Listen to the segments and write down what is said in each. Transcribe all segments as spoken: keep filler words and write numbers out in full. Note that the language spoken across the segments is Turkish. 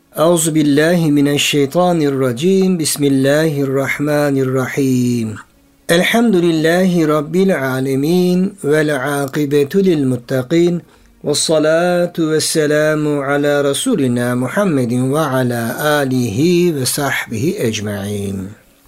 Euzu billahi mineşşeytanirracim. Bismillahirrahmanirrahim. Elhamdülillahi rabbil alamin vel akibetu lil muttaqin. Ves salatu vesselamu ala rasulina Muhammedin ve ala alihi ve sahbihi ecmaîn.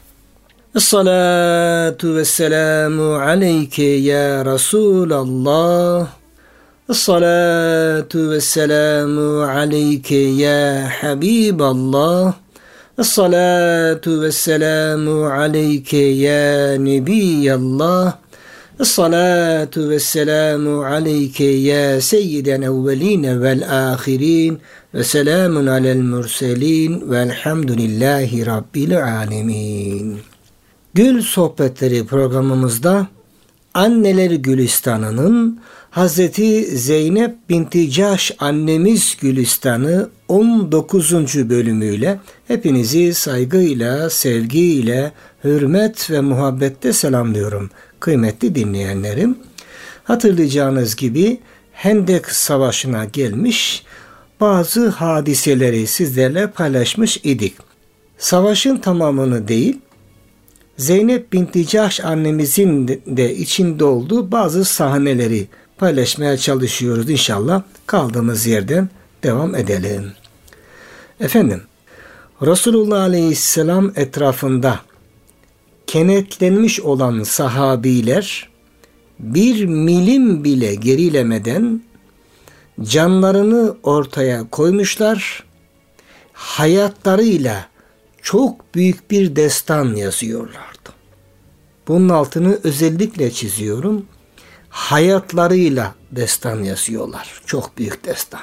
Essalatu vesselamu aleyke ya Resulallah. Essalatu vesselamu aleyke ya Habiballah. Essalatu vesselamu aleyke ya Nebiyallah. Essalatu vesselamu aleyke ya seyyiden evveline vel ahirin. Ve selamun alel murselin velhamdülillahi rabbil alemin. Gül Sohbetleri programımızda Anneler Gülistanı'nın Hazreti Zeynep binti Cahş annemiz Gülistanı on dokuzuncu bölümüyle hepinizi saygıyla, sevgiyle, hürmet ve muhabbette selamlıyorum kıymetli dinleyenlerim. Hatırlayacağınız gibi Hendek Savaşı'na gelmiş bazı hadiseleri sizlerle paylaşmış idik. Savaşın tamamını değil, Zeynep binti Cahş annemizin de içinde olduğu bazı sahneleri paylaşmaya çalışıyoruz inşallah. Kaldığımız yerden devam edelim. Efendim, Resulullah Aleyhisselam etrafında kenetlenmiş olan sahabiler bir milim bile gerilemeden canlarını ortaya koymuşlar, hayatlarıyla çok büyük bir destan yazıyorlardı. Bunun altını özellikle çiziyorum. Hayatlarıyla destan yazıyorlar. Çok büyük destan.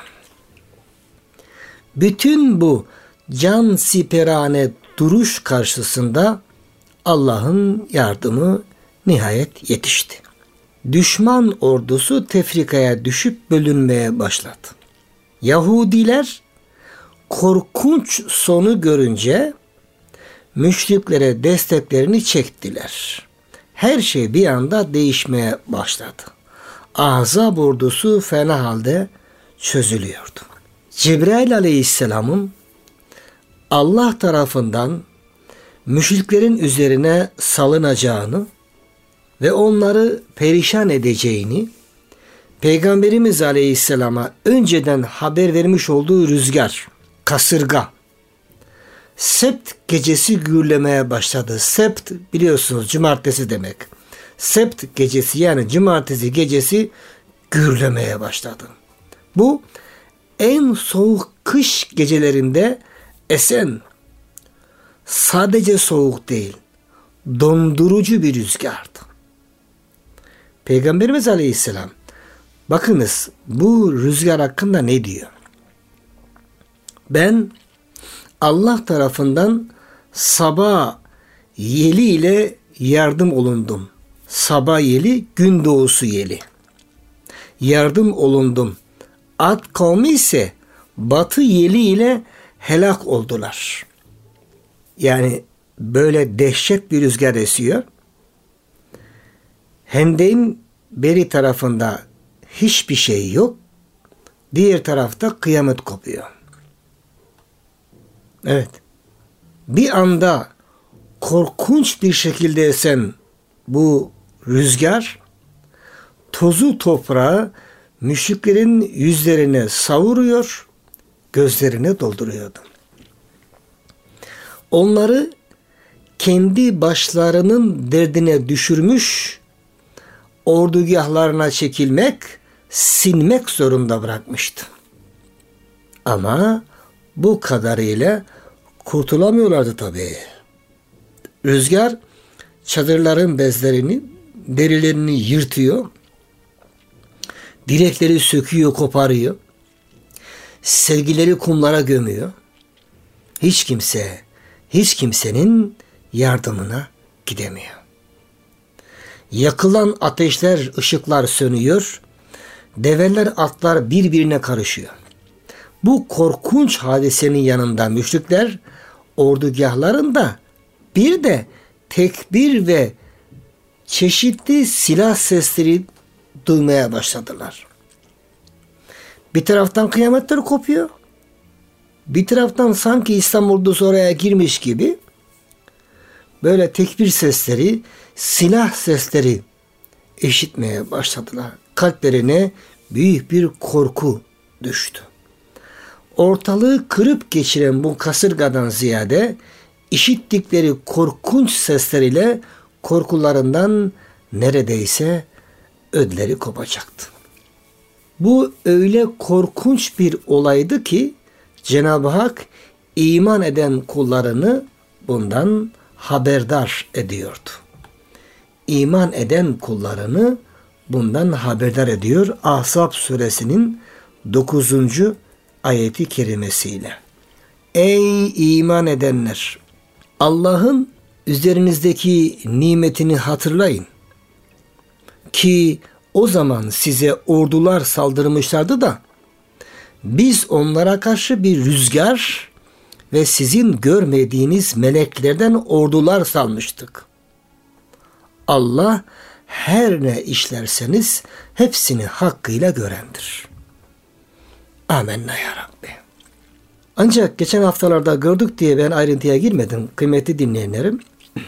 Bütün bu can siperane duruş karşısında Allah'ın yardımı nihayet yetişti. Düşman ordusu tefrikaya düşüp bölünmeye başladı. Yahudiler korkunç sonu görünce müşriklere desteklerini çektiler. Her şey bir anda değişmeye başladı. Ahzab ordusu fena halde çözülüyordu. Cebrail Aleyhisselam'ın Allah tarafından müşriklerin üzerine salınacağını ve onları perişan edeceğini Peygamberimiz Aleyhisselam'a önceden haber vermiş olduğu rüzgar, kasırga, Sebt gecesi gürlemeye başladı. Sebt biliyorsunuz cumartesi demek. Sebt gecesi yani cumartesi gecesi gürlemeye başladı. Bu en soğuk kış gecelerinde esen, sadece soğuk değil, dondurucu bir rüzgardı. Peygamberimiz Aleyhisselam bakınız bu rüzgar hakkında ne diyor? Ben Allah tarafından sabah yeli ile yardım olundum. Sabah yeli, gün doğusu yeli. Yardım olundum. Ad kavmi ise batı yeli ile helak oldular. Yani böyle dehşet bir rüzgar esiyor. Hendek'in beri tarafında hiçbir şey yok. Diğer tarafta kıyamet kopuyor. Evet. Bir anda korkunç bir şekilde esen bu rüzgar tozu toprağı müşriklerin yüzlerine savuruyor, gözlerine dolduruyordu. Onları kendi başlarının derdine düşürmüş, ordugahlarına çekilmek, sinmek zorunda bırakmıştı. Ama bu kadarıyla kurtulamıyorlardı tabii. Rüzgar çadırların bezlerini, derilerini yırtıyor. Direkleri söküyor, koparıyor. Sevgileri kumlara gömüyor. Hiç kimse, hiç kimsenin yardımına gidemiyor. Yakılan ateşler, ışıklar sönüyor. Develer, atlar birbirine karışıyor. Bu korkunç hadisenin yanında müşrikler ordugahlarında bir de tekbir ve çeşitli silah sesleri duymaya başladılar. Bir taraftan kıyametler kopuyor. Bir taraftan sanki İslam ordusu oraya girmiş gibi böyle tekbir sesleri, silah sesleri işitmeye başladılar. Kalplerine büyük bir korku düştü. Ortalığı kırıp geçiren bu kasırgadan ziyade işittikleri korkunç sesleriyle korkularından neredeyse ödleri kopacaktı. Bu öyle korkunç bir olaydı ki Cenab-ı Hak iman eden kullarını bundan haberdar ediyordu. İman eden kullarını bundan haberdar ediyor Ahzab suresinin dokuzuncu ayeti kerimesiyle. Ey iman edenler! Allah'ın üzerinizdeki nimetini hatırlayın. Ki o zaman size ordular saldırmışlardı da biz onlara karşı bir rüzgar ve sizin görmediğiniz meleklerden ordular salmıştık. Allah her ne işlerseniz hepsini hakkıyla görendir. Amenna ya Rabbi. Ancak geçen haftalarda gördük diye ben ayrıntıya girmedim kıymetli dinleyenlerim.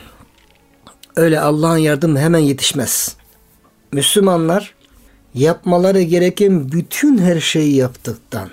Öyle Allah'ın yardımı hemen yetişmez. Müslümanlar yapmaları gereken bütün her şeyi yaptıktan,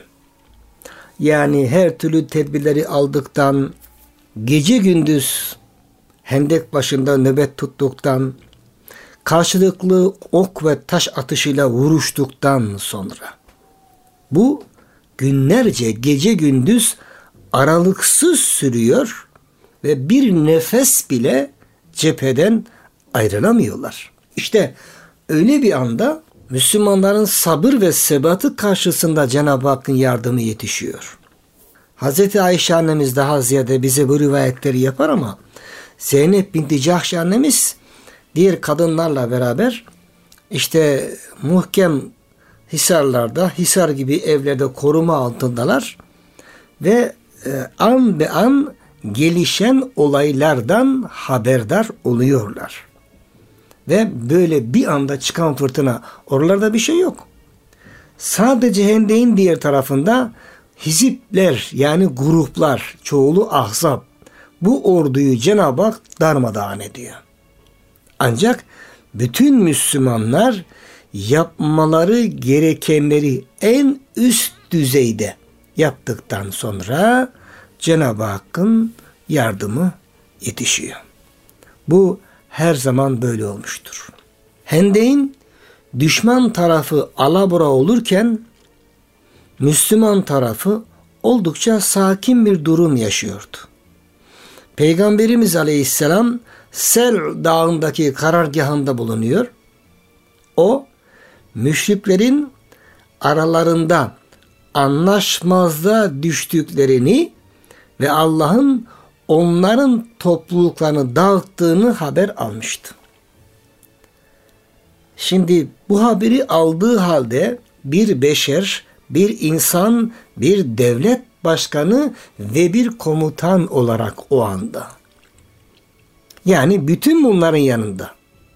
yani her türlü tedbirleri aldıktan, gece gündüz hendek başında nöbet tuttuktan, karşılıklı ok ve taş atışıyla vuruştuktan sonra, bu günlerce gece gündüz aralıksız sürüyor ve bir nefes bile cepheden ayrılamıyorlar. İşte öyle bir anda Müslümanların sabır ve sebatı karşısında Cenab-ı Hakk'ın yardımı yetişiyor. Hazreti Ayşe annemiz daha ziyade bize bu rivayetleri yapar ama Zeynep binti Cahş annemiz diğer kadınlarla beraber işte muhkem hisarlarda, hisar gibi evlerde koruma altındalar ve e, an be an gelişen olaylardan haberdar oluyorlar. Ve böyle bir anda çıkan fırtına, oralarda bir şey yok. Sadece hendeğin diğer tarafında hizipler, yani gruplar, çoğulu ahzab, bu orduyu Cenab-ı Hak darmadağın ediyor. Ancak bütün Müslümanlar yapmaları gerekenleri en üst düzeyde yaptıktan sonra Cenab-ı Hakk'ın yardımı yetişiyor. Bu her zaman böyle olmuştur. Hendeğin düşman tarafı alabora olurken Müslüman tarafı oldukça sakin bir durum yaşıyordu. Peygamberimiz Aleyhisselam Sel dağındaki karargahında bulunuyor. O müşriklerin aralarında anlaşmazlığa düştüklerini ve Allah'ın onların topluluklarını dağıttığını haber almıştı. Şimdi bu haberi aldığı halde bir beşer, bir insan, bir devlet başkanı ve bir komutan olarak o anda. Yani bütün bunların yanında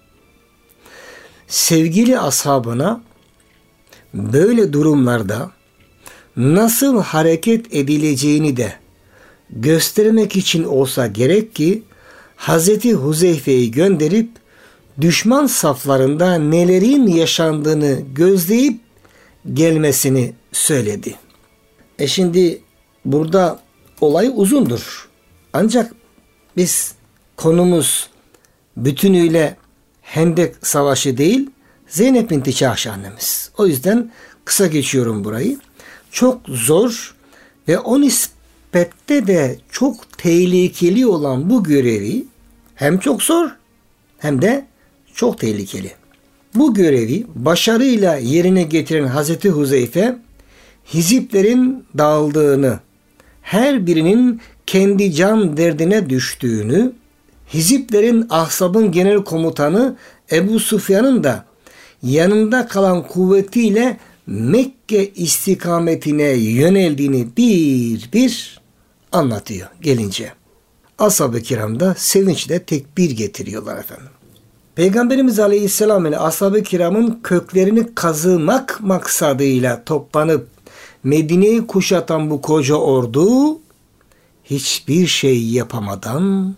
sevgili ashabına böyle durumlarda nasıl hareket edileceğini de göstermek için olsa gerek ki Hazreti Huzeyfe'yi gönderip düşman saflarında nelerin yaşandığını gözleyip gelmesini söyledi. E şimdi burada olay uzundur. Ancak biz konumuz bütünüyle Hendek Savaşı değil, Zeynep binti Cahş annemiz. O yüzden kısa geçiyorum burayı. Çok zor ve o nispette de çok tehlikeli olan bu görevi hem çok zor hem de çok tehlikeli. Bu görevi başarıyla yerine getiren Hazreti Huzeyfe, hiziplerin dağıldığını, her birinin kendi can derdine düştüğünü, hiziplerin Ahzab'ın genel komutanı Ebu Sufyan'ın da yanında kalan kuvvetiyle Mekke istikametine yöneldiğini bir bir anlatıyor gelince. Ashab-ı kiram da sevinçle tekbir getiriyorlar efendim. Peygamberimiz Aleyhisselam ile ashab-ı kiramın köklerini kazımak maksadıyla toplanıp Medine'yi kuşatan bu koca ordu hiçbir şey yapamadan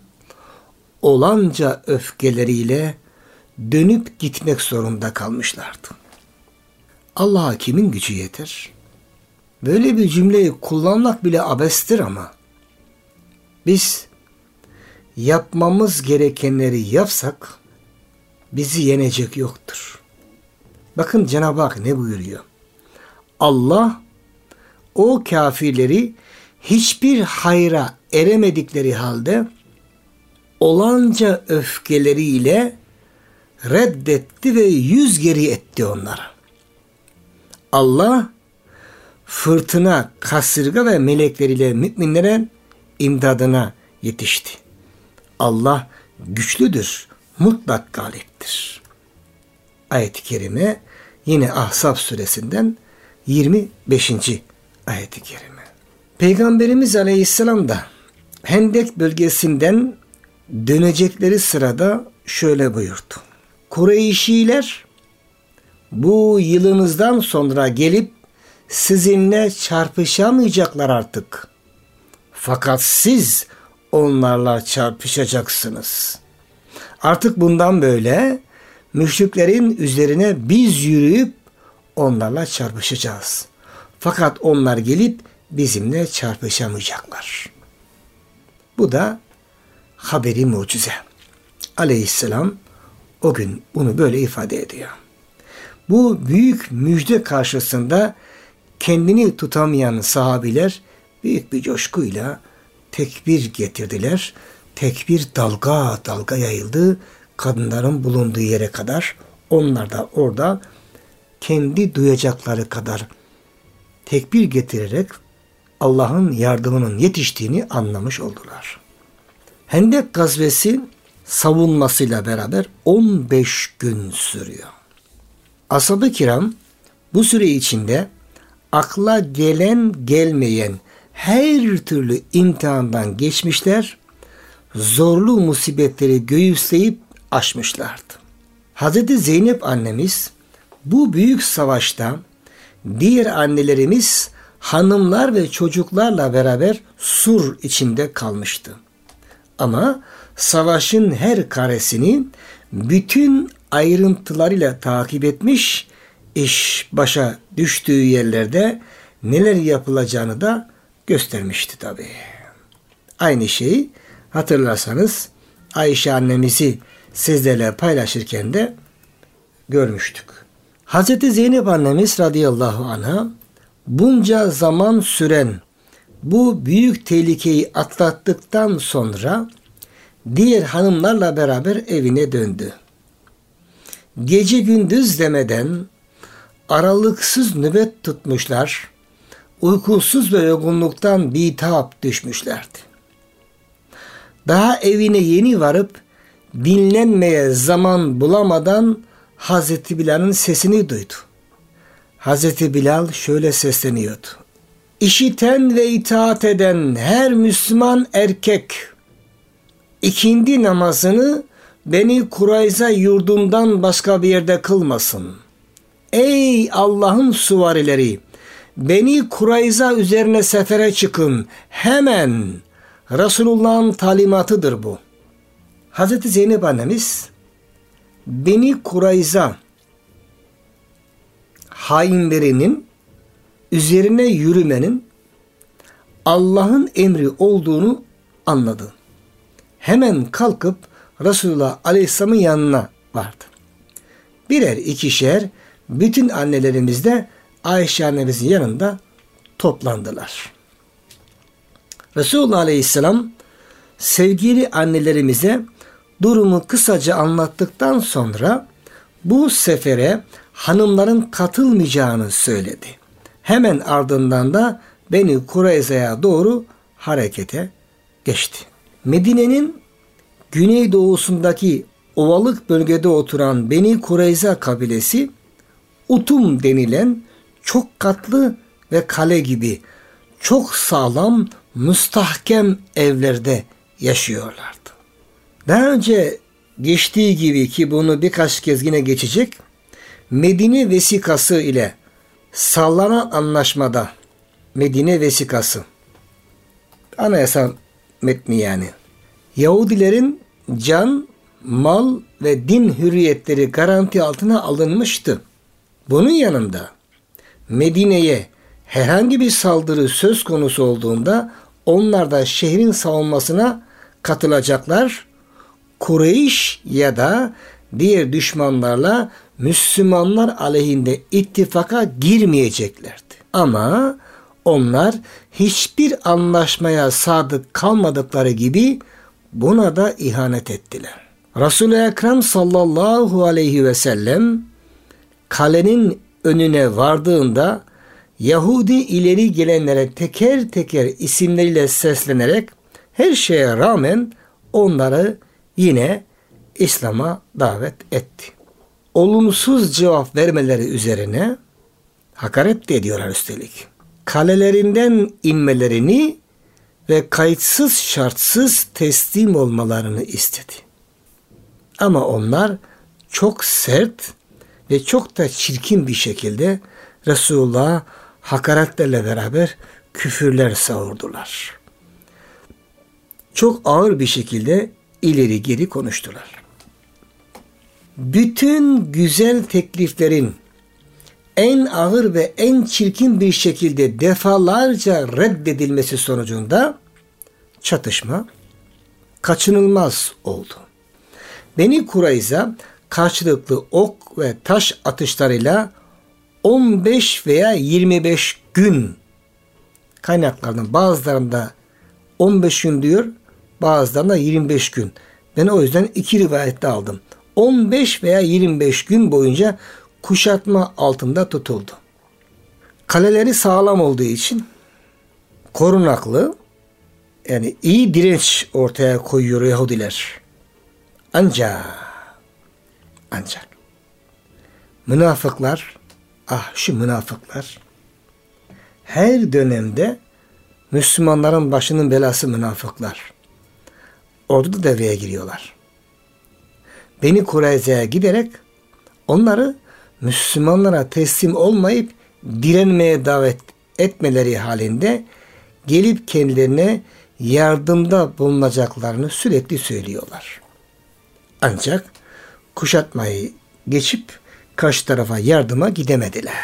olanca öfkeleriyle dönüp gitmek zorunda kalmışlardı. Allah'a kimin gücü yeter? Böyle bir cümleyi kullanmak bile abestir ama biz yapmamız gerekenleri yapsak bizi yenecek yoktur. Bakın Cenab-ı Hak ne buyuruyor? Allah o kafirleri hiçbir hayra eremedikleri halde olanca öfkeleriyle reddetti ve yüz geri etti onlara. Allah fırtına, kasırga ve melekleriyle müminlere imdadına yetişti. Allah güçlüdür, mutlak galiptir. Ayet-i kerime yine Ahzab suresinden yirmi beşinci ayet-i kerime. Peygamberimiz Aleyhisselam da Hendek bölgesinden dönecekleri sırada şöyle buyurdu. Kureyşiler bu yılınızdan sonra gelip sizinle çarpışamayacaklar artık. Fakat siz onlarla çarpışacaksınız. Artık bundan böyle müşriklerin üzerine biz yürüyüp onlarla çarpışacağız. Fakat onlar gelip bizimle çarpışamayacaklar. Bu da haberi mucize. Aleyhisselam o gün bunu böyle ifade ediyor. Bu büyük müjde karşısında kendini tutamayan sahabiler büyük bir coşkuyla tekbir getirdiler. Tekbir dalga dalga yayıldı. Kadınların bulunduğu yere kadar. Onlar da orada kendi duyacakları kadar tekbir getirerek Allah'ın yardımının yetiştiğini anlamış oldular. Hendek gazvesi savunmasıyla beraber on beş gün sürüyor. Ashab-ı kiram bu süre içinde akla gelen gelmeyen her türlü imtihandan geçmişler, zorlu musibetleri göğüsleyip aşmışlardı. Hazreti Zeynep annemiz bu büyük savaşta diğer annelerimiz hanımlar ve çocuklarla beraber sur içinde kalmıştı. Ama savaşın her karesini bütün ayrıntılarıyla takip etmiş, iş başa düştüğü yerlerde neler yapılacağını da göstermişti tabii. Aynı şeyi hatırlarsanız Ayşe annemizi sizlerle paylaşırken de görmüştük. Hazreti Zeynep annemiz radıyallahu anha bunca zaman süren bu büyük tehlikeyi atlattıktan sonra diğer hanımlarla beraber evine döndü. Gece gündüz demeden aralıksız nöbet tutmuşlar, uykusuz ve yorgunluktan bitap düşmüşlerdi. Daha evine yeni varıp dinlenmeye zaman bulamadan Hazreti Bilal'in sesini duydu. Hazreti Bilal şöyle sesleniyordu. İşiten ve itaat eden her Müslüman erkek ikindi namazını Beni Kurayza yurdundan başka bir yerde kılmasın. Ey Allah'ın süvarileri! Beni Kurayza üzerine sefere çıkın. Hemen! Resulullah'ın talimatıdır bu. Hazreti Zeynep annemiz Beni Kurayza hainlerinin üzerine yürümenin Allah'ın emri olduğunu anladı. Hemen kalkıp Resulullah Aleyhisselam'ın yanına vardı. Birer ikişer bütün annelerimiz de Ayşe annemizin yanında toplandılar. Resulullah Aleyhisselam sevgili annelerimize durumu kısaca anlattıktan sonra bu sefere hanımların katılmayacağını söyledi. Hemen ardından da Beni Kureyza'ya doğru harekete geçti. Medine'nin güneydoğusundaki ovalık bölgede oturan Beni Kureyza kabilesi Utum denilen çok katlı ve kale gibi çok sağlam, müstahkem evlerde yaşıyorlardı. Daha önce geçtiği gibi ki bunu birkaç kez yine geçecek, Medine vesikası ile sağlanan anlaşmada Medine vesikası. Anayasa metni yani. Yahudilerin can, mal ve din hürriyetleri garanti altına alınmıştı. Bunun yanında Medine'ye herhangi bir saldırı söz konusu olduğunda onlar da şehrin savunmasına katılacaklar. Kureyş ya da diğer düşmanlarla Müslümanlar aleyhinde ittifaka girmeyeceklerdi. Ama onlar hiçbir anlaşmaya sadık kalmadıkları gibi buna da ihanet ettiler. Resul-i Ekrem sallallahu aleyhi ve sellem kalenin önüne vardığında Yahudi ileri gelenlere teker teker isimleriyle seslenerek her şeye rağmen onları yine İslam'a davet etti. Olumsuz cevap vermeleri üzerine hakaret de ediyorlar üstelik. Kalelerinden inmelerini ve kayıtsız şartsız teslim olmalarını istedi. Ama onlar çok sert ve çok da çirkin bir şekilde Resulullah'a hakaretlerle beraber küfürler savurdular. Çok ağır bir şekilde ileri geri konuştular. Bütün güzel tekliflerin en ağır ve en çirkin bir şekilde defalarca reddedilmesi sonucunda çatışma kaçınılmaz oldu. Beni Kurayza karşılıklı ok ve taş atışlarıyla on beş veya yirmi beş gün, kaynaklarının bazılarında on beş gün diyor, bazılarında yirmi beş gün. Ben o yüzden iki rivayette aldım. on beş veya yirmi beş gün boyunca kuşatma altında tutuldu. Kaleleri sağlam olduğu için korunaklı, yani iyi direnç ortaya koyuyor Yahudiler. Ancak ancak münafıklar, ah şu münafıklar, her dönemde Müslümanların başının belası münafıklar. Orada da devreye giriyorlar. Beni Kureyza'ya giderek onları Müslümanlara teslim olmayıp direnmeye davet etmeleri halinde gelip kendilerine yardımda bulunacaklarını sürekli söylüyorlar. Ancak kuşatmayı geçip karşı tarafa yardıma gidemediler.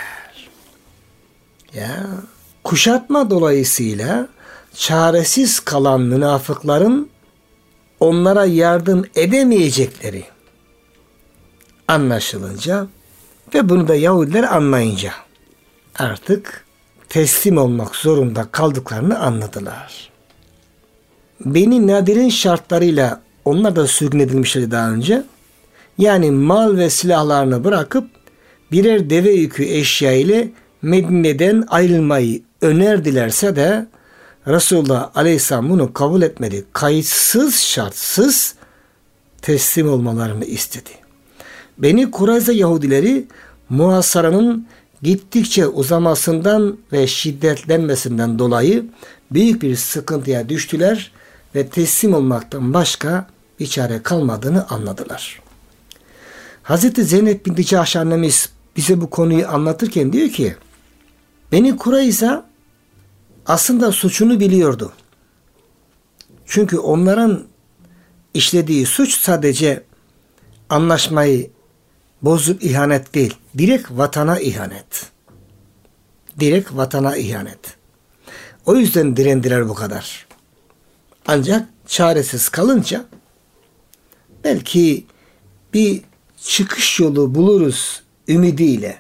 Ya, kuşatma dolayısıyla çaresiz kalan münafıkların onlara yardım edemeyecekleri anlaşılınca ve bunu da Yahudiler anlayınca artık teslim olmak zorunda kaldıklarını anladılar. Beni Nadir'in şartlarıyla onlar da sürgün edilmişlerdi daha önce. Yani mal ve silahlarını bırakıp birer deve yükü eşya ile Medine'den ayrılmayı önerdilerse de Resulullah Aleyhisselam bunu kabul etmedi. Kayıtsız şartsız teslim olmalarını istedi. Beni Kurayza Yahudileri muhasaranın gittikçe uzamasından ve şiddetlenmesinden dolayı büyük bir sıkıntıya düştüler ve teslim olmaktan başka bir çare kalmadığını anladılar. Hazreti Zeynep binti Cahş annemiz bize bu konuyu anlatırken diyor ki, Beni Kurayza aslında suçunu biliyordu. Çünkü onların işlediği suç sadece anlaşmayı bozup ihanet değil, direkt vatana ihanet. Direkt vatana ihanet. O yüzden direndiler bu kadar. Ancak çaresiz kalınca belki bir çıkış yolu buluruz ümidiyle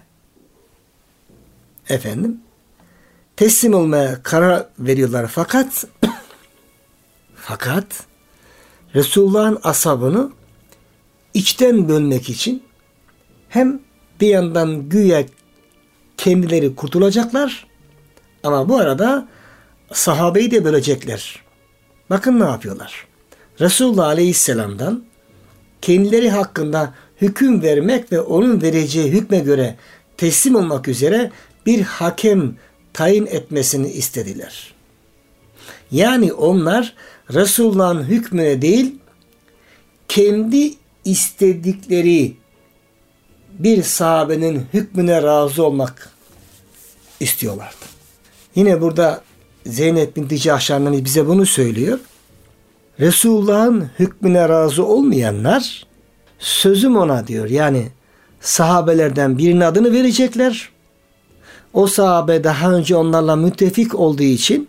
efendim teslim olmaya karar veriyorlar. Fakat fakat Resulullah'ın ashabını içten bölmek için hem bir yandan güya kendileri kurtulacaklar ama bu arada sahabeyi de bölecekler. Bakın ne yapıyorlar. Resulullah Aleyhisselam'dan kendileri hakkında hüküm vermek ve onun vereceği hükme göre teslim olmak üzere bir hakem tayin etmesini istediler. Yani onlar Resulullah'ın hükmüne değil, kendi istedikleri bir sahabenin hükmüne razı olmak istiyorlardı. Yine burada Zeynep binti Cahş annemiz bize bunu söylüyor. Resulullah'ın hükmüne razı olmayanlar sözüm ona diyor. Yani sahabelerden birinin adını verecekler. O sahabe daha önce onlarla müttefik olduğu için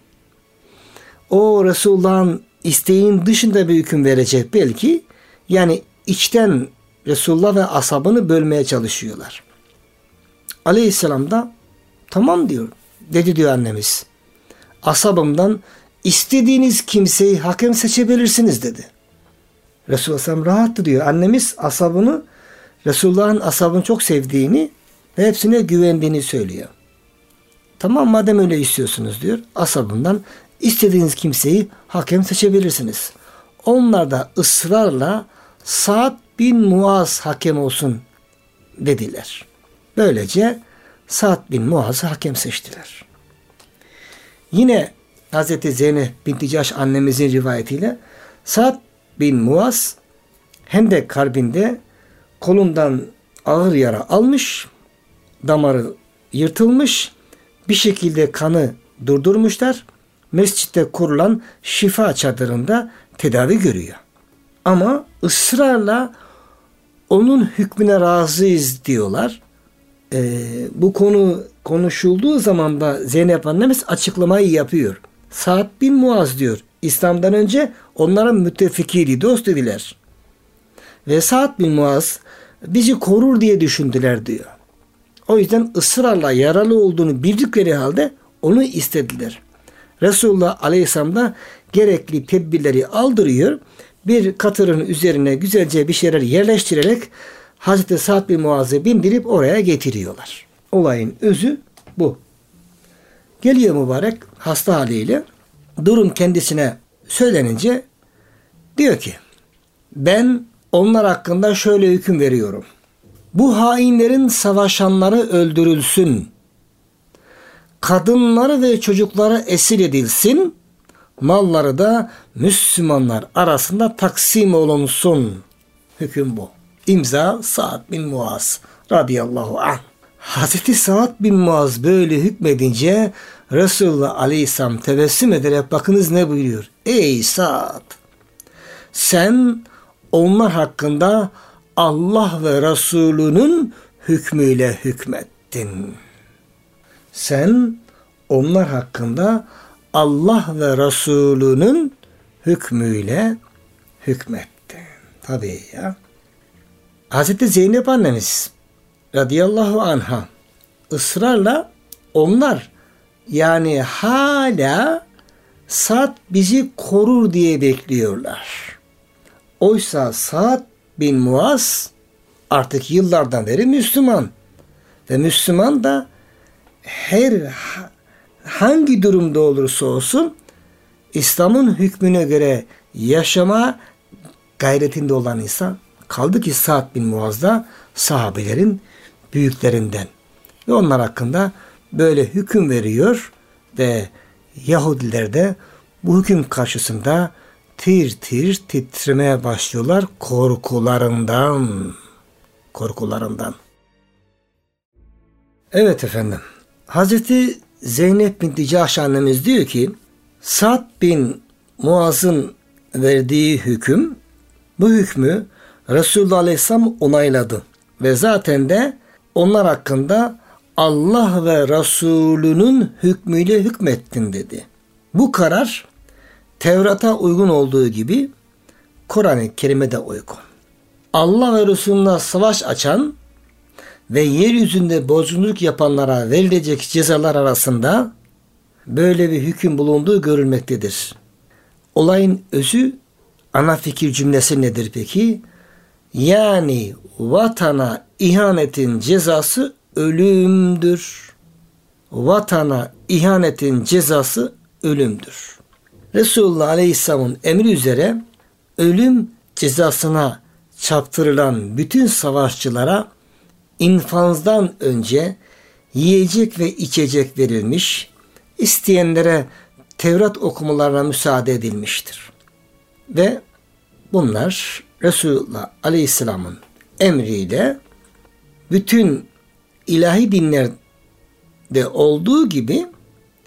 o Resulullah'ın isteğin dışında bir hüküm verecek belki. Yani içten Resulullah ve ashabını bölmeye çalışıyorlar. Aleyhisselam da tamam diyor. Dedi diyor annemiz. Ashabımdan istediğiniz kimseyi hakem seçebilirsiniz dedi. Resulullah sallallahu aleyhi ve sellem rahattı diyor. Annemiz ashabını, Resulullah'ın ashabını çok sevdiğini ve hepsine güvendiğini söylüyor. Tamam madem öyle istiyorsunuz diyor. Ashabından istediğiniz kimseyi hakem seçebilirsiniz. Onlar da ısrarla Sa'd bin Muaz hakem olsun dediler. Böylece Sa'd bin Muaz'ı hakem seçtiler. Yine Hazreti Zeynep binti Cahş annemizin rivayetiyle Sa'd bin Muaz Hendek Harbi'nde kolundan ağır yara almış, damarı yırtılmış, bir şekilde kanı durdurmuşlar. Mescitte kurulan şifa çadırında tedavi görüyor. Ama ısrarla onun hükmüne razıyız diyorlar. Ee, bu konu konuşulduğu zaman da Zeynep annemiz açıklamayı yapıyor. Sa'd bin Muaz diyor. İslam'dan önce onların müttefikiydi, dost dediler. Ve Sa'd bin Muaz bizi korur diye düşündüler diyor. O yüzden ısrarla yaralı olduğunu bildikleri halde onu istediler. Resulullah Aleyhisselam da gerekli tedbirleri aldırıyor. Bir katırın üzerine güzelce bir şeyler yerleştirerek Hazreti Sa'd bin Muaz'ı bindirip oraya getiriyorlar. Olayın özü bu. Geliyor mübarek hasta haliyle. Durum kendisine söylenince diyor ki ben onlar hakkında şöyle hüküm veriyorum. Bu hainlerin savaşanları öldürülsün. Kadınları ve çocukları esir edilsin. Malları da Müslümanlar arasında taksim olunsun. Hüküm bu. İmza Sa'd bin Muaz radıyallahu anh. Hazreti Sa'd bin Muaz böyle hükmedince Resulullah aleyhisselam tebessüm ederek bakınız ne buyuruyor? Ey Sa'd! Sen onlar hakkında Allah ve Resulünün hükmüyle hükmettin. Sen onlar hakkında Allah ve Resulünün hükmüyle hükmettin. Tabii ya. Hazreti Zeynep annemiz radıyallahu anha ısrarla onlar yani hala Sa'd bizi korur diye bekliyorlar. Oysa Sa'd bin Muaz artık yıllardan beri Müslüman ve Müslüman da her hangi durumda olursa olsun İslam'ın hükmüne göre yaşama gayretinde olan insan. Kaldı ki Sa'd bin Muaz da sahabelerin büyüklerinden ve onlar hakkında böyle hüküm veriyor ve Yahudiler de bu hüküm karşısında tir tir titremeye başlıyorlar korkularından. Korkularından. Evet efendim. Hazreti Zeynep binti Cahş annemiz diyor ki Sa'd bin Muaz'ın verdiği hüküm, bu hükmü Resulullah Aleyhisselam onayladı. Ve zaten de onlar hakkında Allah ve Resulünün hükmüyle hükmettin dedi. Bu karar Tevrat'a uygun olduğu gibi Kur'an-ı Kerim'e de uygun. Allah ve Resulüne savaş açan ve yeryüzünde bozgunculuk yapanlara verilecek cezalar arasında böyle bir hüküm bulunduğu görülmektedir. Olayın özü, ana fikir cümlesi nedir peki? Yani vatana ihanetin cezası ölümdür. Vatana ihanetin cezası ölümdür. Resulullah Aleyhisselam'ın emri üzere ölüm cezasına çarptırılan bütün savaşçılara infazdan önce yiyecek ve içecek verilmiş, isteyenlere Tevrat okumalarına müsaade edilmiştir. Ve bunlar Resulullah Aleyhisselam'ın emriyle bütün ilahi dinlerde olduğu gibi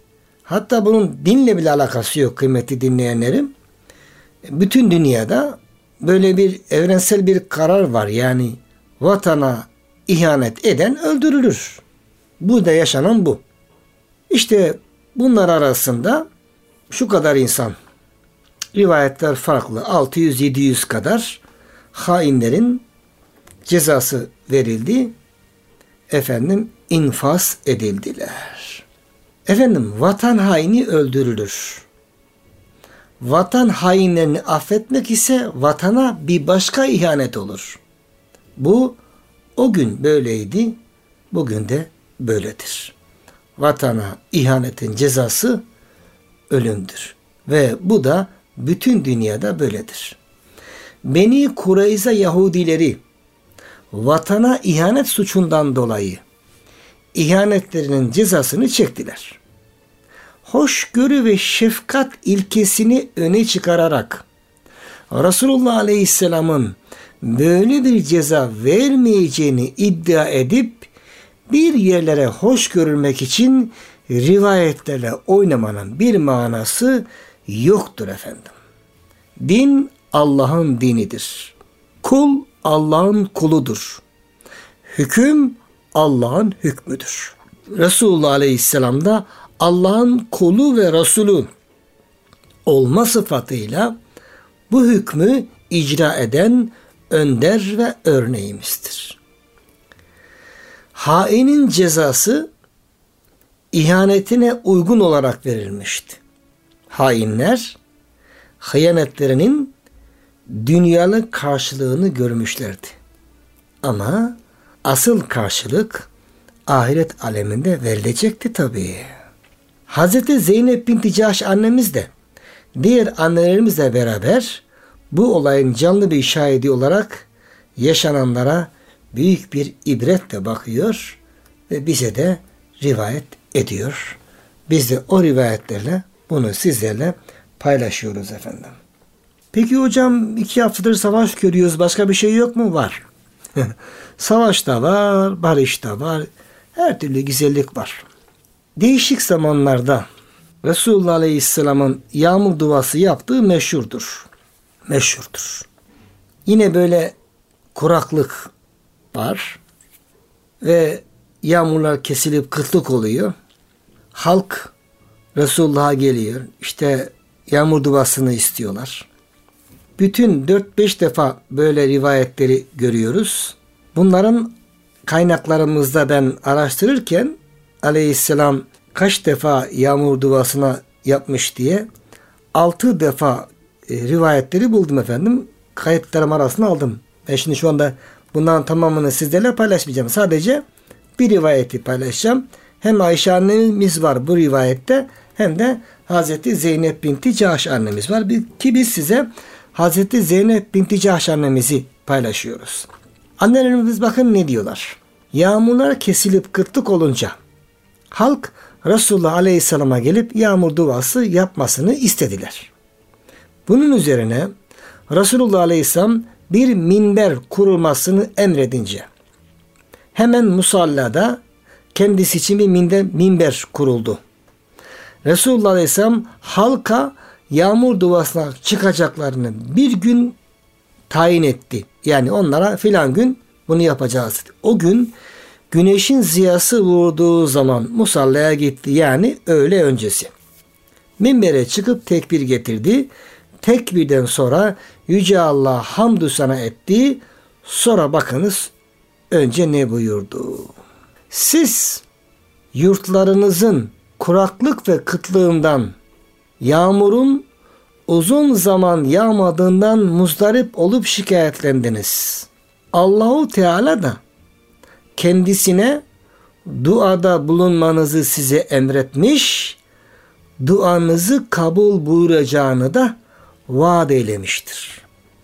Hatta bunun dinle bile alakası yok kıymetli dinleyenlerim. Bütün dünyada böyle bir evrensel bir karar var. Yani vatana ihanet eden öldürülür. Burada yaşanan bu. İşte bunlar arasında şu kadar insan, rivayetler farklı, altı yüz yedi yüz kadar hainlerin cezası verildi. Efendim infaz edildiler. Efendim vatan haini öldürülür. Vatan hainlerini affetmek ise vatana bir başka ihanet olur. Bu o gün böyleydi, bugün de böyledir. Vatana ihanetin cezası ölümdür. Ve bu da bütün dünyada böyledir. Beni Kureyza Yahudileri vatana ihanet suçundan dolayı ihanetlerinin cezasını çektiler. Hoşgörü ve şefkat ilkesini öne çıkararak Resulullah Aleyhisselam'ın böyle bir ceza vermeyeceğini iddia edip bir yerlere hoş görülmek için rivayetlerle oynamanın bir manası yoktur efendim. Din Allah'ın dinidir. Kul Allah'ın kuludur. Hüküm Allah'ın hükmüdür. Resulullah Aleyhisselam da Allah'ın kulu ve Resulü olma sıfatıyla bu hükmü icra eden önder ve örneğimizdir. Hainin cezası ihanetine uygun olarak verilmişti. Hainler hıyanetlerinin dünyalık karşılığını görmüşlerdi. Ama asıl karşılık ahiret aleminde verilecekti tabii. Hazreti Zeynep binti Cahş annemiz de diğer annelerimizle beraber bu olayın canlı bir şahidi olarak yaşananlara büyük bir ibretle bakıyor ve bize de rivayet ediyor. Biz de o rivayetlerle bunu sizlerle paylaşıyoruz efendim. Peki hocam iki haftadır savaş görüyoruz. Başka bir şey yok mu? Var. Savaş da var, barış da var. Her türlü güzellik var. Değişik zamanlarda Resulullah Aleyhisselam'ın yağmur duası yaptığı meşhurdur. Meşhurdur. Yine böyle kuraklık var ve yağmurlar kesilip kıtlık oluyor. Halk Resulullah'a geliyor. İşte yağmur duasını istiyorlar. Bütün dört beş defa böyle rivayetleri görüyoruz. Bunların kaynaklarımızda ben araştırırken Aleyhisselam kaç defa yağmur duasına yapmış diye altı defa e, rivayetleri buldum efendim. Kayıtlarım arasına aldım. Ben şimdi şu anda bunların tamamını sizlerle paylaşmayacağım. Sadece bir rivayeti paylaşacağım. Hem Ayşe annemiz var bu rivayette hem de Hazreti Zeynep binti Cahş annemiz var. Ki biz size Hazreti Zeynep binti Cahş annemizi paylaşıyoruz. Annelerimiz bakın ne diyorlar. Yağmurlar kesilip kıtlık olunca halk Resulullah Aleyhisselam'a gelip yağmur duası yapmasını istediler. Bunun üzerine Resulullah Aleyhisselam bir minber kurulmasını emredince hemen musallada kendisi için bir minber, minber kuruldu. Resulullah Aleyhisselam halka yağmur duasına çıkacaklarını bir gün tayin etti. Yani onlara filan gün bunu yapacağız. O gün güneşin ziyası vurduğu zaman musallaya gitti. Yani öğle öncesi. Minbere çıkıp tekbir getirdi. Tekbirden sonra Yüce Allah hamdü sana etti. Sonra bakınız önce ne buyurdu? Siz yurtlarınızın kuraklık ve kıtlığından, yağmurun uzun zaman yağmadığından muzdarip olup şikayetlendiniz. Allahu Teala da kendisine duada bulunmanızı size emretmiş, duanızı kabul buyuracağını da vaat eylemiştir.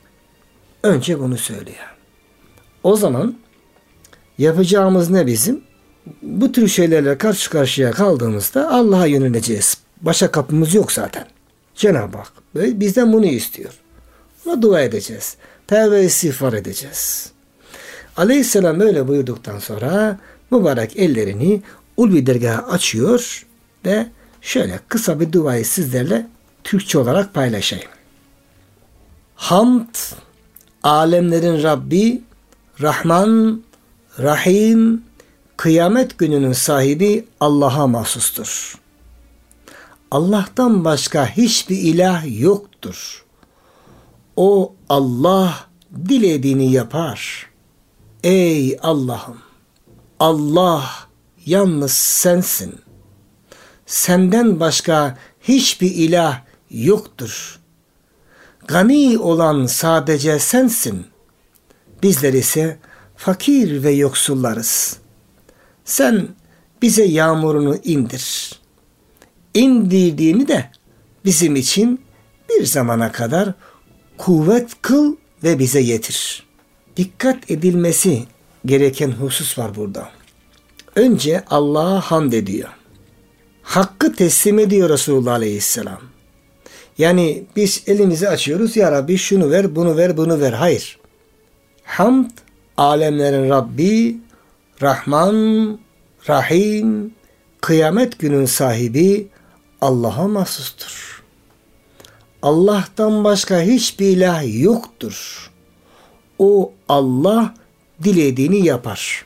Önce bunu söylüyor. O zaman yapacağımız ne bizim? Bu tür şeylerle karşı karşıya kaldığımızda Allah'a yöneleceğiz. Başka kapımız yok zaten. Cenab-ı Hak bizden bunu istiyor. Ona dua edeceğiz. Tevbe istiğfar edeceğiz. Aleyhisselam öyle buyurduktan sonra mübarek ellerini ulvi dergaha açıyor ve şöyle kısa bir duayı sizlerle Türkçe olarak paylaşayım. Hamd, alemlerin Rabbi, Rahman, Rahim, kıyamet gününün sahibi Allah'a mahsustur. Allah'tan başka hiçbir ilah yoktur. O Allah dilediğini yapar. Ey Allah'ım! Allah yalnız sensin. Senden başka hiçbir ilah yoktur. Gani olan sadece sensin. Bizler ise fakir ve yoksullarız. Sen bize yağmurunu indir. İndirdiğini de bizim için bir zamana kadar kuvvet kıl ve bize yetir. Dikkat edilmesi gereken husus var burada. Önce Allah'a hamd ediyor. Hakkı teslim ediyor Resulullah Aleyhisselam. Yani biz elimizi açıyoruz. Ya Rabbi şunu ver, bunu ver, bunu ver. Hayır. Hamd, alemlerin Rabbi, Rahman, Rahim, kıyamet günün sahibi Allah'a mahsustur. Allah'tan başka hiçbir ilah yoktur. O Allah dilediğini yapar.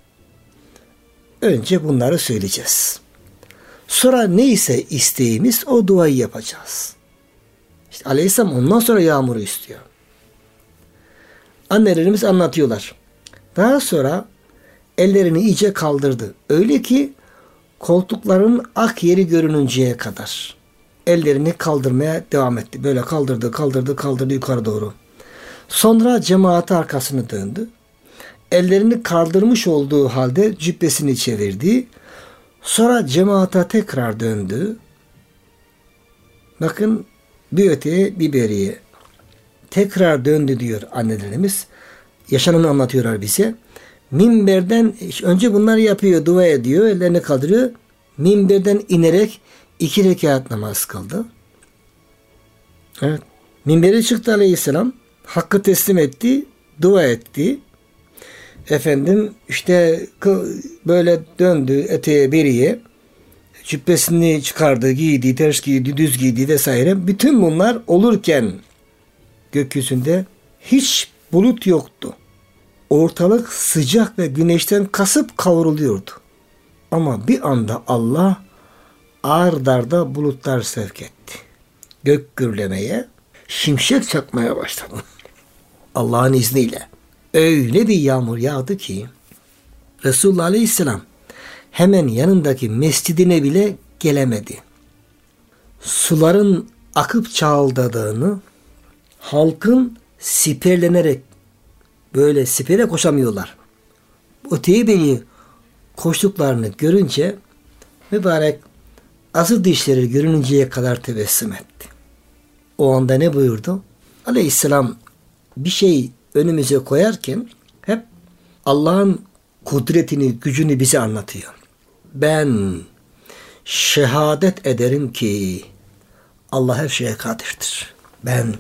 Önce bunları söyleyeceğiz. Sonra neyse isteğimiz o duayı yapacağız. İşte Aleyhisselam ondan sonra yağmuru istiyor. Annelerimiz anlatıyorlar. Daha sonra ellerini iyice kaldırdı. Öyle ki koltukların ak yeri görününceye kadar ellerini kaldırmaya devam etti. Böyle kaldırdı, kaldırdı, kaldırdı yukarı doğru. Sonra cemaate arkasını döndü. Ellerini kaldırmış olduğu halde cübbesini çevirdi. Sonra cemaate tekrar döndü. Bakın bir öteye bir beriye. Tekrar döndü diyor annelerimiz. Yaşananı anlatıyorlar bize. Minberden önce bunları yapıyor, dua ediyor, ellerini kaldırıyor. Minberden inerek iki rekat namaz kıldı. Evet. Minbere çıktı Aleyhisselam. Hakkı teslim etti, dua etti. Efendim işte böyle döndü eteğe beriye. Cübbesini çıkardı, giydi, ters giydi, düz giydi vesaire. Bütün bunlar olurken gökyüzünde hiç bulut yoktu. Ortalık sıcak ve güneşten kasıp kavruluyordu. Ama bir anda Allah ard arda bulutlar sevk etti. Gök gürlemeye, şimşek çakmaya başladı. Allah'ın izniyle. Öyle bir yağmur yağdı ki Resulullah Aleyhisselam hemen yanındaki mescidine bile gelemedi. Suların akıp çağıldadığını, halkın siperlenerek böyle sipere koşamıyorlar. Öteye beri koştuklarını görünce mübarek asıl dişleri görününceye kadar tebessüm etti. O anda ne buyurdu? Aleyhisselam bir şey önümüze koyarken hep Allah'ın kudretini, gücünü bize anlatıyor. Ben şehadet ederim ki Allah her şeye kadirdir. Ben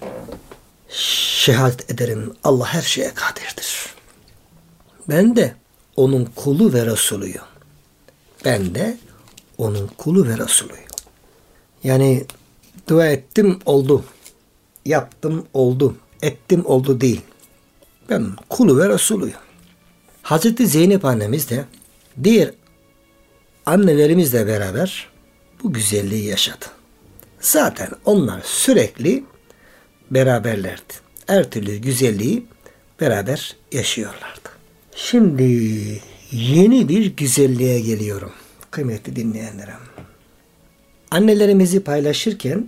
şehadet ederim Allah her şeye kadirdir. Ben de onun kulu ve Resulüyüm. Ben de onun kulu ve Resulüyüm. Yani dua ettim oldu. Yaptım oldu. Ettim oldu değil. Ben kulu ve Resulüyüm. Hazreti Zeynep annemiz de diğer annelerimizle beraber bu güzelliği yaşadı. Zaten onlar sürekli beraberlerdi. Her türlü güzelliği beraber yaşıyorlardı. Şimdi yeni bir güzelliğe geliyorum. Kıymetli dinleyenlerim. Annelerimizi paylaşırken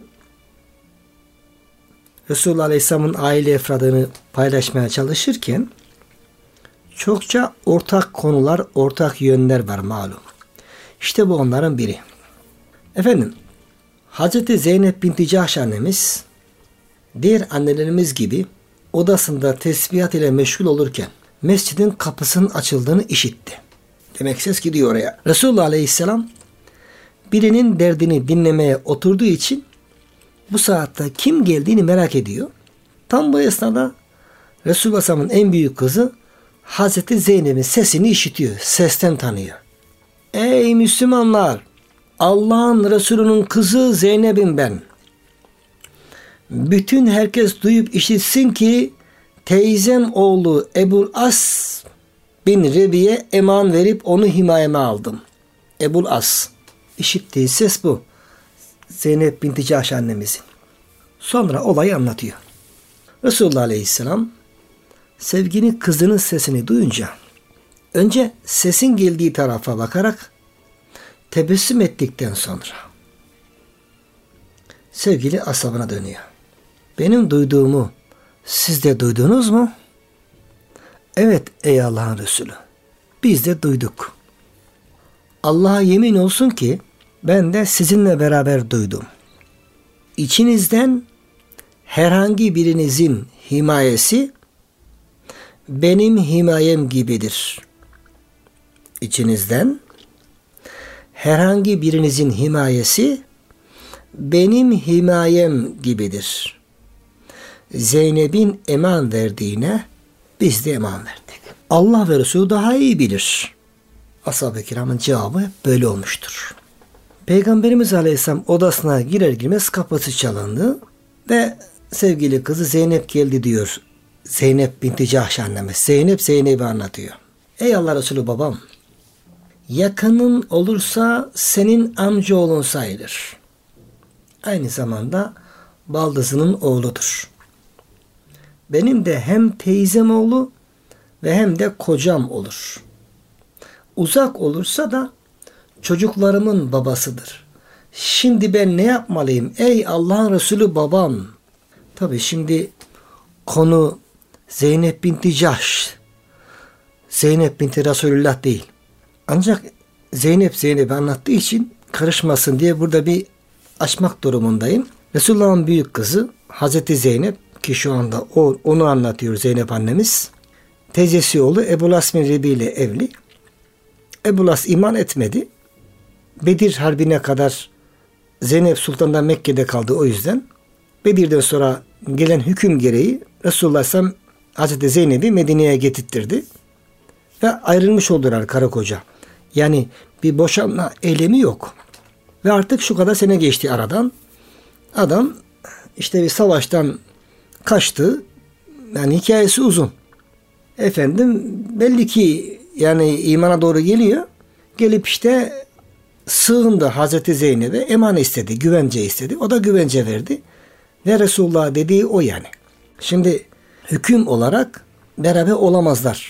Resulullah Aleyhisselam'ın aile efradını paylaşmaya çalışırken çokça ortak konular, ortak yönler var malum. İşte bu onların biri. Efendim, Hazreti Zeynep binti Cahş annemiz diğer annelerimiz gibi odasında tesbihat ile meşgul olurken mescidin kapısının açıldığını işitti. Demek ses gidiyor oraya. Resulullah Aleyhisselam birinin derdini dinlemeye oturduğu için bu saatte kim geldiğini merak ediyor. Tam bu esnada Resulullah Aleyhisselam'ın en büyük kızı Hazreti Zeynep'in sesini işitiyor. Sesten tanıyor. Ey Müslümanlar! Allah'ın Resulü'nün kızı Zeynep'im ben. Bütün herkes duyup işitsin ki teyzem oğlu Ebul As bin Rebi'ye eman verip onu himayeme aldım. Ebul As. İşittiği ses bu. Zeynep binti Cahş annemizin. Sonra olayı anlatıyor. Resulullah Aleyhisselam sevgili kızının sesini duyunca önce sesin geldiği tarafa bakarak tebessüm ettikten sonra sevgili ashabına dönüyor. Benim duyduğumu siz de duydunuz mu? Evet ey Allah'ın Resulü. Biz de duyduk. Allah'a yemin olsun ki ben de sizinle beraber duydum. İçinizden herhangi birinizin himayesi benim himayem gibidir. İçinizden herhangi birinizin himayesi benim himayem gibidir. Zeynep'in eman verdiğine biz de eman verdik. Allah ve Resulü daha iyi bilir. Ashab-ı kiramın cevabı böyle olmuştur. Peygamberimiz Aleyhisselam odasına girer girmez kapısı çalındı ve sevgili kızı Zeynep geldi diyor. Zeynep binti Cahş annemiz. Zeynep Zeynep'i anlatıyor. Ey Allah Resulü babam, yakının olursa senin amcaoğlun sayılır. Aynı zamanda baldızının oğludur. Benim de hem teyzem oğlu ve hem de kocam olur. Uzak olursa da çocuklarımın babasıdır. Şimdi ben ne yapmalıyım ey Allah'ın Resulü babam? Tabi şimdi konu Zeynep binti Cahş. Zeynep binti Resulullah değil. Ancak Zeynep Zeynep'i anlattığı için karışmasın diye burada bir açmak durumundayım. Resulullah'ın büyük kızı Hazreti Zeynep ki şu anda o, onu anlatıyor Zeynep annemiz. Teyzesi oğlu Ebul As bin Rebi ile evli. Ebul As iman etmedi. Bedir Harbi'ne kadar Zeynep Sultan da Mekke'de kaldı o yüzden. Bedir'den sonra gelen hüküm gereği Resulullah Aleyhisselam Hazreti Zeynep'i Medine'ye getirttirdi. Ve ayrılmış oldular karı koca. Yani bir boşanma eylemi yok. Ve artık şu kadar sene geçti aradan. Adam işte bir savaştan kaçtı. Yani hikayesi uzun. Efendim belli ki yani imana doğru geliyor. Gelip işte sığındı Hazreti Zeynep'e, eman istedi, güvence istedi. O da güvence verdi. Ve Resulullah dediği o yani. Şimdi hüküm olarak beraber olamazlar.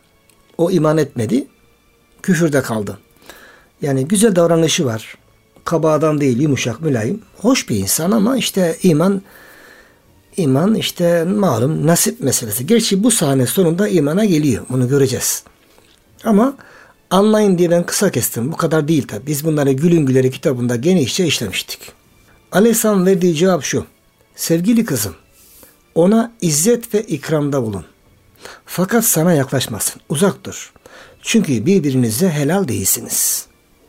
O iman etmedi. Küfürde kaldı. Yani güzel davranışı var. Kaba adam değil, yumuşak, mülayim. Hoş bir insan ama işte iman iman işte malum nasip meselesi. Gerçi bu sahne sonunda imana geliyor. Bunu göreceğiz. Ama anlayın diye ben kısa kestim. Bu kadar değil tabi. Biz bunları Gülün Güleri kitabında genişçe işlemiştik. Aleyhisselam verdiği cevap şu. Sevgili kızım, ona izzet ve ikramda bulun. Fakat sana yaklaşmasın. Uzak dur. Çünkü birbirinize helal değilsiniz.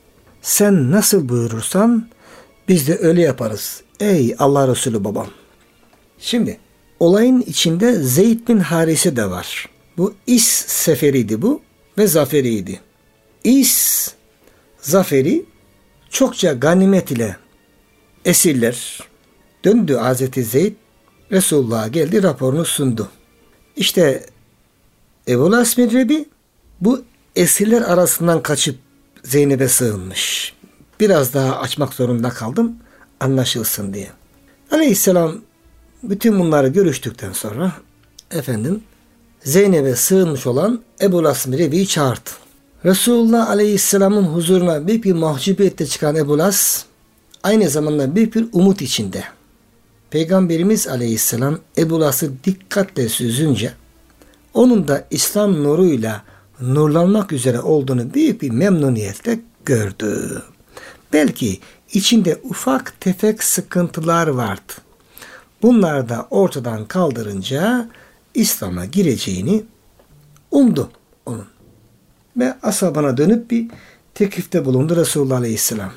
Sen nasıl buyurursan biz de öyle yaparız. Ey Allah Resulü babam. Şimdi olayın içinde Zeyd bin Harise de var. Bu İs seferiydi bu ve zaferiydi. İs zaferi çokça ganimet ile esirler döndü. Hazreti Zeyd Resulullah'a geldi, raporunu sundu. İşte Ebul As bin Rebi bu esirler arasından kaçıp Zeynep'e sığınmış. Biraz daha açmak zorunda kaldım anlaşılsın diye. Aleyhisselam bütün bunları görüştükten sonra efendim Zeynep'e sığınmış olan Ebul As bin Rebi'yi çağırdı. Resulullah Aleyhisselam'ın huzuruna büyük bir mahcubiyetle çıkan Ebul As aynı zamanda büyük bir umut içinde. Peygamberimiz Aleyhisselam Ebul As'ı dikkatle süzünce onun da İslam nuruyla nurlanmak üzere olduğunu büyük bir memnuniyetle gördü. Belki içinde ufak tefek sıkıntılar vardı. Bunları da ortadan kaldırınca İslam'a gireceğini umdu onun. Ve ashabına dönüp bir teklifte bulundu Resulullah Aleyhisselam.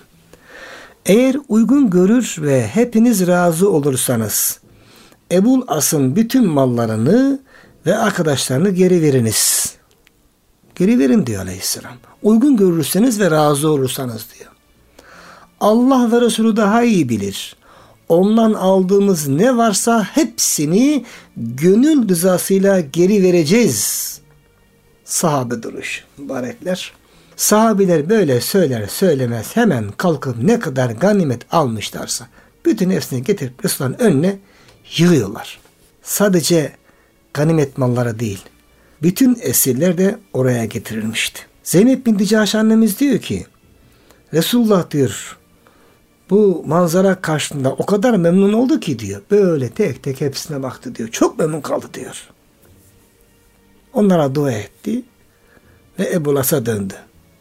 Eğer uygun görür ve hepiniz razı olursanız Ebul As'ın bütün mallarını ve arkadaşlarını geri veriniz. Geri verin diyor Aleyhisselam. Uygun görürseniz ve razı olursanız diyor. Allah ve Resulü daha iyi bilir. Ondan aldığımız ne varsa hepsini gönül rızasıyla geri vereceğiz. Sahabe duruş mübarekler. Sahabiler böyle söyler söylemez hemen kalkıp ne kadar ganimet almışlarsa bütün hepsini getirip Resulullah'ın önüne yığıyorlar. Sadece ganimet malları değil, bütün esirler de oraya getirilmişti. Zeynep binti Cahş annemiz diyor ki, Resulullah diyor, bu manzara karşısında o kadar memnun oldu ki diyor, böyle tek tek hepsine baktı diyor, çok memnun kaldı diyor. Onlara dua etti ve Ebu Las'a döndü.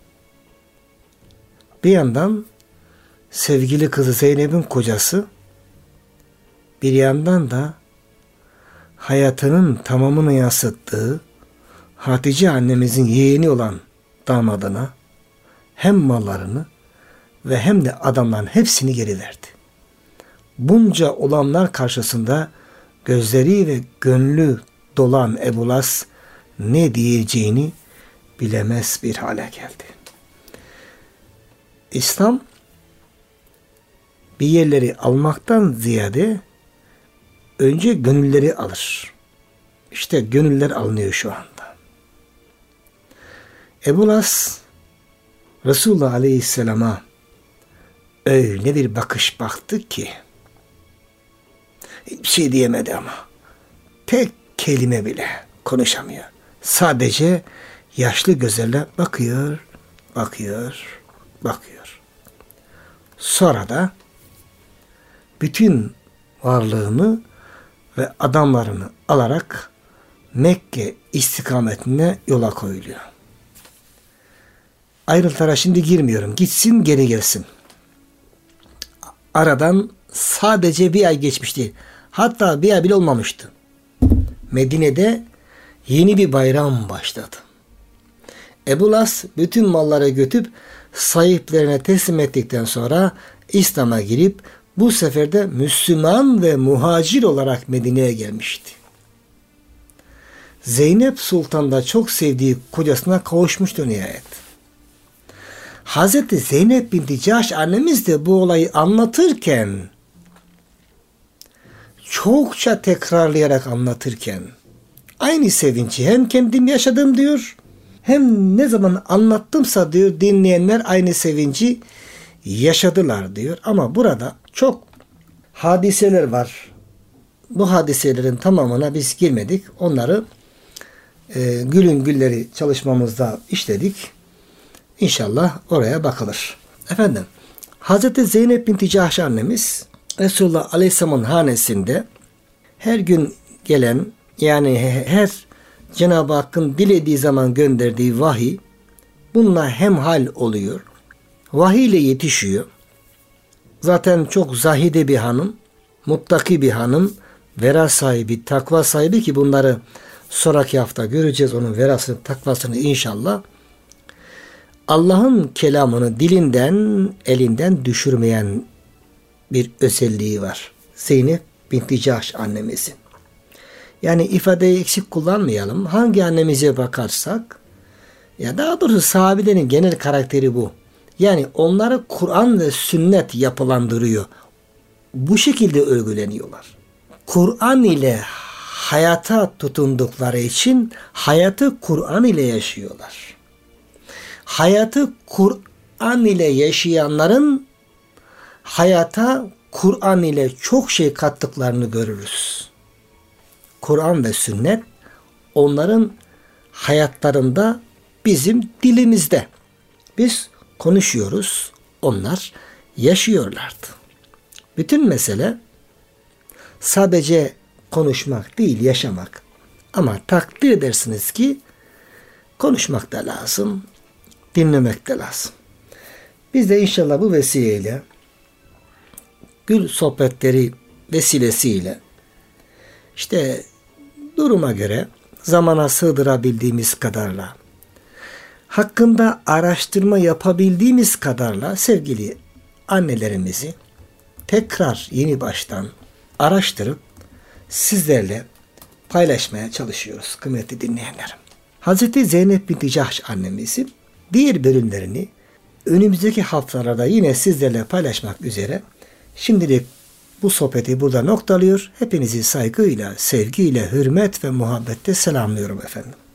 Bir yandan sevgili kızı Zeynep'in kocası, bir yandan da hayatının tamamını yansıttığı Hatice annemizin yeğeni olan damadına hem mallarını ve hem de adamların hepsini geri verdi. Bunca olanlar karşısında gözleri ve gönlü dolan Ebu Las ne diyeceğini bilemez bir hale geldi. İslam bir yerleri almaktan ziyade önce gönülleri alır. İşte gönüller alınıyor şu anda. Ebu Las Resulullah Aleyhisselam'a öyle bir bakış baktı ki hiçbir şey diyemedi ama tek kelime bile konuşamıyor. Sadece yaşlı gözlerle bakıyor, bakıyor, bakıyor. Sonra da bütün varlığını ve adamlarını alarak Mekke istikametine yola koyuluyor. Ayrıntılara şimdi girmiyorum. Gitsin geri gelsin. Aradan sadece bir ay geçmişti. Hatta bir ay bile olmamıştı. Medine'de yeni bir bayram başladı. Ebu Las bütün malları götürüp sahiplerine teslim ettikten sonra İslam'a girip bu sefer de Müslüman ve muhacir olarak Medine'ye gelmişti. Zeynep Sultan da çok sevdiği kocasına kavuşmuştu nihayet. Hazreti Zeynep binti Cahş annemiz de bu olayı anlatırken, çokça tekrarlayarak anlatırken, aynı sevinci hem kendim yaşadım diyor, hem ne zaman anlattımsa diyor dinleyenler aynı sevinci yaşadılar diyor. Ama burada çok hadiseler var. Bu hadiselerin tamamına biz girmedik. Onları e, Gülün Gülleri çalışmamızda işledik. İnşallah oraya bakılır. Efendim, Hazreti Zeynep binti Cahş annemiz Resulullah Aleyhisselam'ın hanesinde her gün gelen, yani her Cenab-ı Hakk'ın dilediği zaman gönderdiği vahiy bununla hemhal oluyor. Vahiy ile yetişiyor. Zaten çok zahide bir hanım, muttaki bir hanım, vera sahibi, takva sahibi ki bunları sonraki hafta göreceğiz, onun verasını, takvasını inşallah. Allah'ın kelamını dilinden, elinden düşürmeyen bir özelliği var. Zeynep binti Cahş annemizin. Yani ifadeyi eksik kullanmayalım. Hangi annemize bakarsak, ya daha doğrusu sahabelerin genel karakteri bu. Yani onları Kur'an ve sünnet yapılandırıyor. Bu şekilde övgüleniyorlar. Kur'an ile hayata tutundukları için hayatı Kur'an ile yaşıyorlar. Hayatı Kur'an ile yaşayanların hayata Kur'an ile çok şey kattıklarını görürüz. Kur'an ve sünnet onların hayatlarında bizim dilimizde. Biz konuşuyoruz, onlar yaşıyorlardı. Bütün mesele sadece konuşmak değil, yaşamak. Ama takdir edersiniz ki konuşmak da lazım, dinlemek de lazım. Biz de inşallah bu vesileyle, gül sohbetleri vesilesiyle işte duruma göre zamana sığdırabildiğimiz kadarla, hakkında araştırma yapabildiğimiz kadarla sevgili annelerimizi tekrar yeni baştan araştırıp sizlerle paylaşmaya çalışıyoruz kıymetli dinleyenlerim. Hazreti Zeynep binti Cahş annemizin diğer bölümlerini önümüzdeki haftalarda yine sizlerle paylaşmak üzere. Şimdilik bu sohbeti burada noktalıyor. Hepinizi saygıyla, sevgiyle, hürmet ve muhabbetle selamlıyorum efendim.